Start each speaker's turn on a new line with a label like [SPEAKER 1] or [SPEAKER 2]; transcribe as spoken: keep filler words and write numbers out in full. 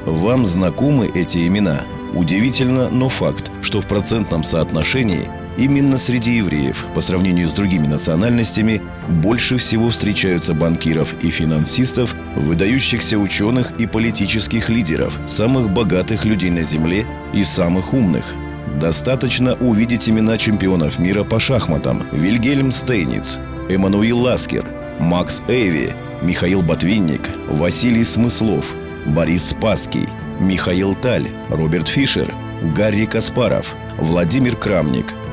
[SPEAKER 1] Вам знакомы эти имена? Удивительно, но факт, что в процентном соотношении именно среди евреев, по сравнению с другими национальностями, больше всего встречаются банкиров и финансистов, выдающихся ученых и политических лидеров, самых богатых людей на Земле и самых умных. Достаточно увидеть имена чемпионов мира по шахматам: Вильгельм Стейниц, Эммануил Ласкер, Макс Эйви, Михаил Ботвинник, Василий Смыслов, Борис Спасский, Михаил Таль, Роберт Фишер, Гарри Каспаров, Владимир Крамник,